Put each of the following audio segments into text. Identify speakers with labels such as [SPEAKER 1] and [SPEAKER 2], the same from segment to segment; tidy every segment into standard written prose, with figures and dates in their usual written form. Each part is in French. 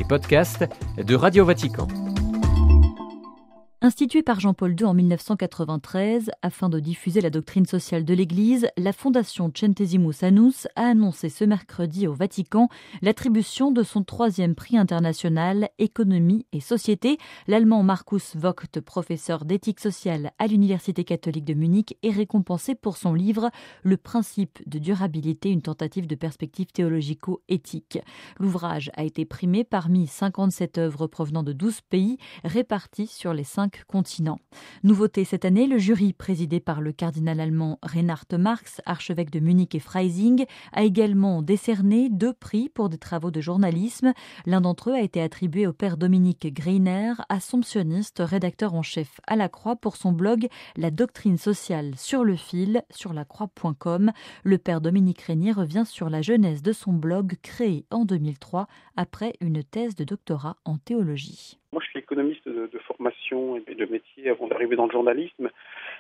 [SPEAKER 1] podcasts de Radio Vatican.
[SPEAKER 2] Instituée par Jean-Paul II en 1993 afin de diffuser la doctrine sociale de l'Église, la Fondation Centesimus Annus a annoncé ce mercredi au Vatican l'attribution de son 3e prix international Économie et Société. L'Allemand Markus Vogt, professeur d'éthique sociale à l'Université catholique de Munich, est récompensé pour son livre Le principe de durabilité, une tentative de perspective théologico-éthique. L'ouvrage a été primé parmi 57 œuvres provenant de 12 pays réparties sur les 5 continents. Nouveauté cette année, le jury présidé par le cardinal allemand Reinhard Marx, archevêque de Munich et Freising, a également décerné 2 prix pour des travaux de journalisme. L'un d'entre eux a été attribué au père Dominique Greiner, assomptionniste, rédacteur en chef à La Croix pour son blog La doctrine sociale sur le fil sur lacroix.com. Le père Dominique Greiner revient sur la genèse de son blog créé en 2003 après une thèse de doctorat en théologie.
[SPEAKER 3] Moi, je suis économiste de formation et de métier avant d'arriver dans le journalisme.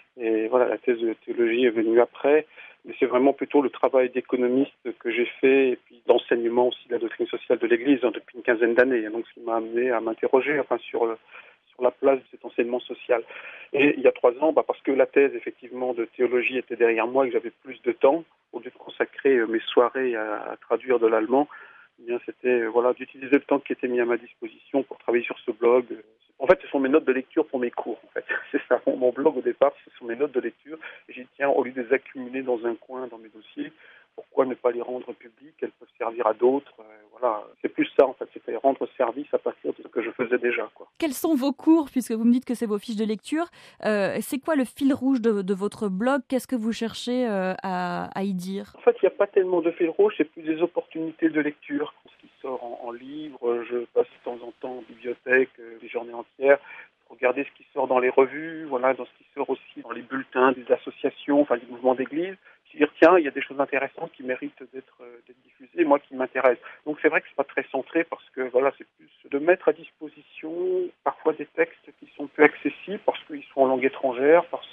[SPEAKER 3] Et voilà, la thèse de théologie est venue après. Mais c'est vraiment plutôt le travail d'économiste que j'ai fait et puis d'enseignement aussi de la doctrine sociale de l'Église depuis une quinzaine d'années. Donc, ce qui m'a amené à m'interroger sur la place de cet enseignement social. Et il y a 3 ans, parce que la thèse, effectivement, de théologie était derrière moi et que j'avais plus de temps, au lieu de consacrer mes soirées à traduire de l'allemand, c'était d'utiliser le temps qui était mis à ma disposition pour travailler sur ce blog. En fait, ce sont mes notes de lecture pour mes cours. En fait, c'est ça. Mon blog au départ, ce sont mes notes de lecture. Et j'ai dit, tiens, au lieu de les accumuler dans un coin dans mes dossiers, pourquoi ne pas les rendre publiques? Elles peuvent servir à d'autres. C'est plus ça en fait. C'était rendre service à partir de ce que je faisais déjà.
[SPEAKER 2] Quels sont vos cours, puisque vous me dites que c'est vos fiches de lecture? C'est quoi le fil rouge de votre blog? Qu'est-ce que vous cherchez à y dire?
[SPEAKER 3] En fait, il n'y a pas tellement de fil rouge. C'est plus des opportunités de lecture. Ce qui sort en livre, je passe de temps en temps en bibliothèque, des journées entières. Regarder ce qui sort dans les revues, dans ce qui sort aussi dans les bulletins des associations, des mouvements d'église. Dire tiens, il y a des choses intéressantes qui méritent d'être diffusées, moi qui m'intéresse. Donc c'est vrai que c'est pas très centré parce que c'est plus de mettre à disposition parfois des textes qui sont peu accessibles parce qu'ils sont en langue étrangère, parce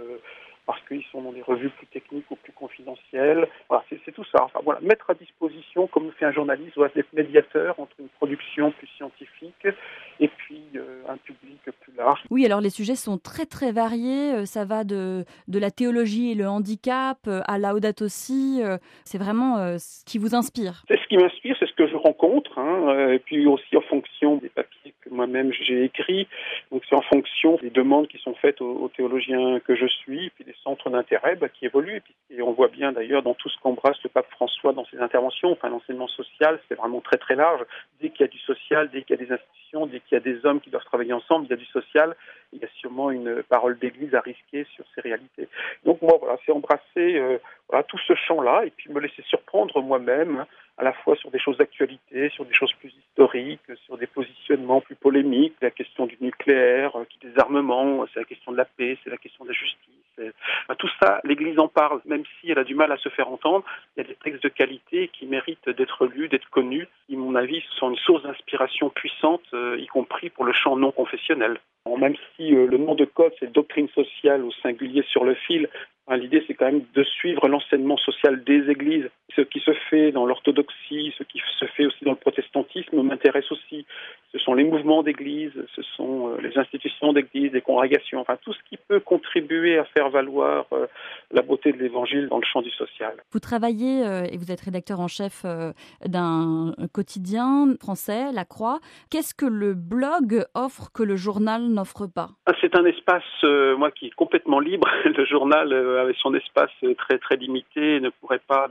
[SPEAKER 3] qu'ils sont dans des revues plus techniques ou plus confidentielles. C'est tout ça. Mettre à disposition, comme le fait un journaliste, doit être médiateur entre une production plus scientifique et puis un public plus large.
[SPEAKER 2] Oui, alors les sujets sont très très variés. Ça va de la théologie et le handicap à Laudato Si. C'est vraiment ce qui vous inspire.
[SPEAKER 3] C'est ce qui m'inspire, c'est ce que je rencontre. Et puis aussi en fonction des papiers que moi-même j'ai écrits. Donc c'est en fonction des demandes qui sont faites aux théologiens que je suis, puis des centres d'intérêt qui évoluent. Et on voit bien d'ailleurs dans tout ce qu'embrasse le pape François dans ses interventions. L'enseignement social, c'est vraiment très très large. Dès qu'il y a du social, dès qu'il y a des institutions, dès qu'il y a des hommes qui doivent travailler ensemble, il y a du social. Il y a sûrement une parole d'église à risquer sur ces réalités. Donc moi, c'est embrasser tout ce champ-là et puis me laisser surprendre moi-même, à la fois sur des choses d'actualité, sur des choses plus historiques, sur des positionnements plus polémiques, la question du nucléaire, du désarmement, c'est la question de la paix, c'est la question de la justice. Tout ça, l'Église en parle, même si elle a du mal à se faire entendre. Il y a des textes de qualité qui méritent d'être lus, d'être connus. À mon avis, ce sont une source d'inspiration puissante, y compris pour le champ non confessionnel. Même si le nom de code, c'est doctrine sociale au singulier sur le fil, l'idée, c'est quand même de suivre l'enseignement social des églises. Ce qui se fait dans l'orthodoxie, ce qui se fait aussi dans le protestantisme m'intéresse aussi. Ce sont les mouvements d'église, ce sont les institutions d'église, les congrégations, tout ce qui peut contribuer à faire valoir la beauté de l'évangile dans le champ du social.
[SPEAKER 2] Vous travaillez et vous êtes rédacteur en chef d'un quotidien français, La Croix. Qu'est-ce que le blog offre que le journal n'offre pas?
[SPEAKER 3] C'est un espace, qui est complètement libre. Le journal, avec son espace très très limité, ne pourrait pas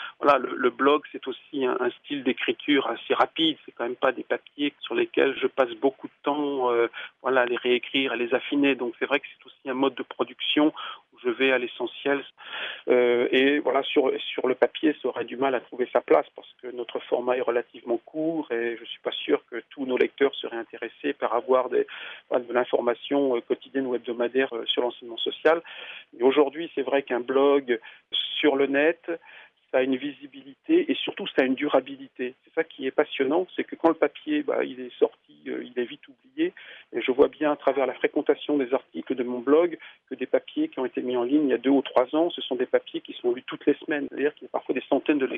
[SPEAKER 3] le blog, c'est aussi un style d'écriture assez rapide. C'est quand même pas des papiers sur lesquels je passe beaucoup de temps à les réécrire, à les affiner. Donc c'est vrai que c'est aussi un mode de production où je vais à l'essentiel. Sur le papier, ça aurait du mal à trouver sa place parce que notre format est relativement court et je suis pas sûr que tous nos lecteurs seraient intéressés par avoir de l'information quotidienne ou hebdomadaire sur l'enseignement social. Et aujourd'hui, c'est vrai qu'un blog sur le net, ça a une visibilité et surtout ça a une durabilité. C'est ça qui est passionnant, c'est que quand le papier il est sorti, il est vite oublié. Et je vois bien à travers la fréquentation des articles de mon blog que des papiers qui ont été mis en ligne il y a 2 ou 3 ans, ce sont des papiers qui sont lus toutes les semaines. C'est-à-dire qu'il y a parfois des centaines de lecteurs qui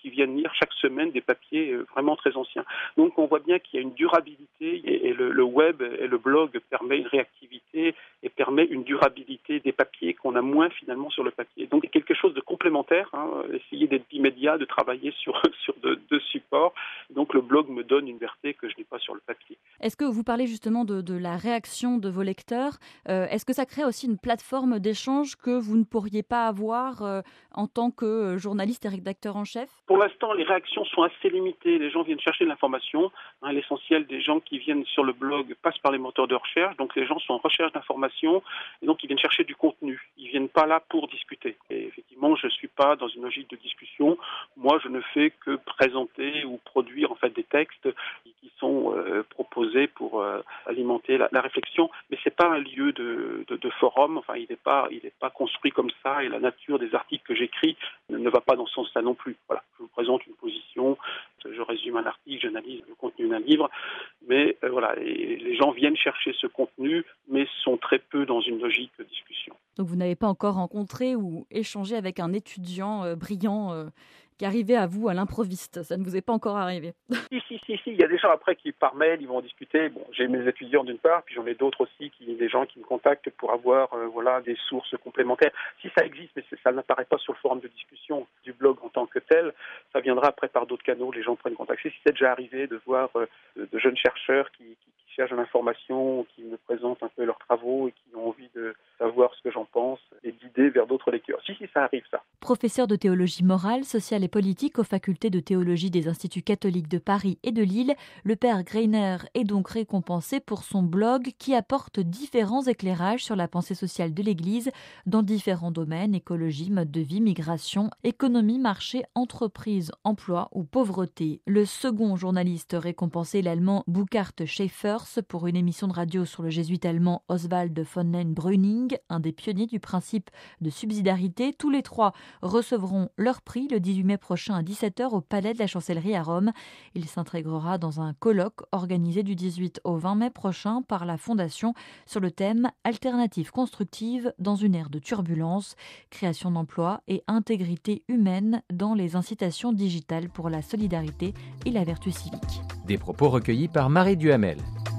[SPEAKER 3] qui viennent lire chaque semaine des papiers vraiment très anciens. Donc on voit bien qu'il y a une durabilité et le web et le blog permet une réactivité et permet une durabilité des papiers qu'on a moins finalement sur le papier. Donc c'est quelque chose de complémentaire, essayer d'être bimédia, de travailler sur deux supports. Donc le blog me donne une liberté que je n'ai pas sur le papier.
[SPEAKER 2] Est-ce que vous parlez justement de la réaction de vos lecteurs? Est-ce que ça crée aussi une plateforme d'échange que vous ne pourriez pas avoir en tant que journaliste et rédacteur en chef?
[SPEAKER 3] Pour l'instant, les réactions sont assez limitées. Les gens viennent chercher de l'information. L'essentiel des gens qui viennent sur le blog passent par les moteurs de recherche. Donc les gens sont en recherche d'informations et donc ils viennent chercher du contenu. Ils viennent pas là pour discuter. Et effectivement, je suis pas dans une logique de discussion. Moi, je ne fais que présenter ou produire en fait des textes qui sont proposés pour alimenter la réflexion. Mais c'est pas un lieu de forum. Enfin, il n'est pas construit comme ça. Et la nature des articles que j'écris ne va pas dans ce sens-là non plus. Voilà, je vous présente une position, je résume un article, j'analyse le contenu d'un livre, mais voilà, les gens viennent chercher ce contenu, mais sont très peu dans une logique de discussion.
[SPEAKER 2] Donc vous n'avez pas encore rencontré ou échangé avec un étudiant brillant qui arrivait à vous à l'improviste? Ça ne vous est pas encore arrivé?
[SPEAKER 3] Si. Il y a des gens après qui, par mail, ils vont discuter. Bon, j'ai mes étudiants d'une part, puis j'en ai d'autres aussi, des gens qui me contactent pour avoir des sources complémentaires. Si ça existe, mais ça n'apparaît pas sur le forum de discussion du blog en tant que tel, ça viendra après par d'autres canaux, les gens prennent contact. Si c'est déjà arrivé de voir de jeunes chercheurs qui cherchent de l'information, qui me présentent un peu leurs travaux et qui ont envie de savoir ce que j'en pense et d'idées vers d'autres lecteurs. Si, ça arrive, ça.
[SPEAKER 2] Professeur de théologie morale, sociale et politique aux facultés de théologie des instituts catholiques de Paris et de Lille, le père Greiner est donc récompensé pour son blog qui apporte différents éclairages sur la pensée sociale de l'Église dans différents domaines: écologie, mode de vie, migration, économie, marché, entreprise, emploi ou pauvreté. Le second journaliste récompensé, l'allemand Burkhard Schaefers, pour une émission de radio sur le jésuite allemand Oswald von Nein-Brüning, un des pionniers du principe de subsidiarité. Tous les trois recevront leur prix le 18 mai prochain à 17h au Palais de la Chancellerie à Rome. Il s'intégrera dans un colloque organisé du 18 au 20 mai prochain par la Fondation sur le thème « Alternatives constructives dans une ère de turbulence, création d'emplois et intégrité humaine dans les incitations digitales pour la solidarité et la vertu civique ».
[SPEAKER 1] Des propos recueillis par Marie Duhamel.